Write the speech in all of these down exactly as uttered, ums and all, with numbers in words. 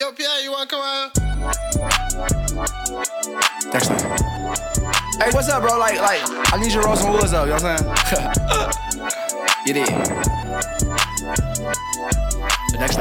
Yo, Pierre, you wanna come out? Dexter. Hey, what's up, bro? Like, like, I need you to roll some woods up, you know what I'm saying? You did. Dexter.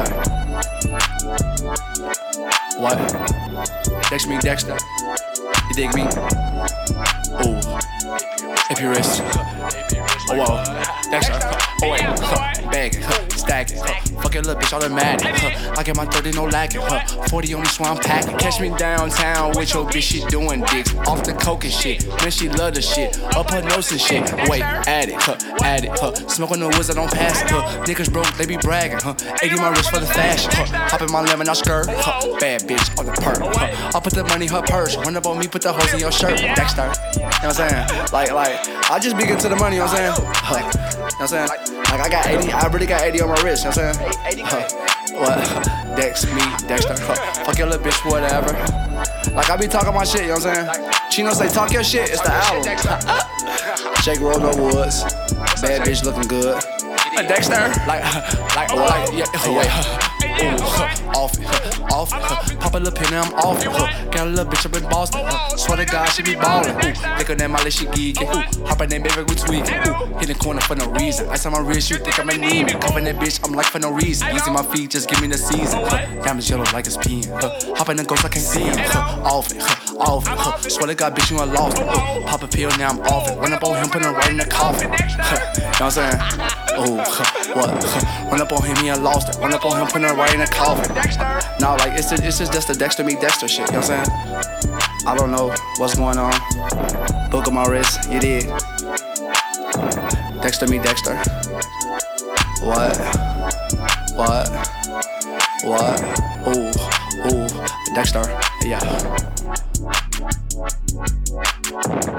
What? Dexter me, Dexter. You dig me? Ooh. A P wrist. Oh, whoa. Dexter. Oh, wait. Huh. Bag it. Huh. Stack it. Huh. Fuck your little bitch, automatic. Huh. I get my thirty, no lacking. Huh. forty on the swamp packing. Catch me downtown with your bitch, she doing dicks. Off the coke and shit. Man, she love the shit. Up her nose and shit. Wait, add it. Huh. Add it. Huh. Smoke on the woods, I don't pass it. Huh. Niggas broke, they be bragging. Huh. eighty my wrist for the fashion. Huh. Hop in my lemon, I skirt. Huh. Bad bitch on the perk. Huh. I put the money in her purse. Run up on me, put the hoes in your shirt. Dexter. You know what I'm saying? Like, like, I just be getting to the money, you know what I'm saying? Huh. You know what I'm saying? Like, I got eighty, I really got eighty on my wrist, you know what I'm saying? Huh. What? Dex, me, Dexter. Huh. Fuck your little bitch, whatever. Like, I be talking my shit, you know what I'm saying? Chino say, talk your shit, it's the album. Jake rolled no woods. Bad bitch looking good. Dexter? Like, like, like, yeah, wait. Ooh, off it, off it. Pop a little pin and I'm off it. Got a little bitch up in Boston. Swear to God, she be ballin'. Look at that molly, she geekin'. Hop in that baby, we tweaking. Hit the corner for no reason. Ice on my wrist, you think I'm anemic. Cuffin' that bitch, I'm like for no reason. Easy my feet, just give me the season. Diamonds yellow like it's peeing. Hop in the ghost, I can't see him. Off it, off it. Swear to God, bitch, you lost it. Pop a pill, now I'm off it. Run up on him, put him right in the coffin. You know what I'm saying? Oh, what? Run up on him, he lost it. Run up on him, put him right in the coffin. Nah, like, it's, it's just, just the Dexter me Dexter shit, you know what I'm saying? I don't know what's going on. Book on my wrist, you did. Dexter me Dexter. What? What? What? Ooh, ooh, Dexter, yeah.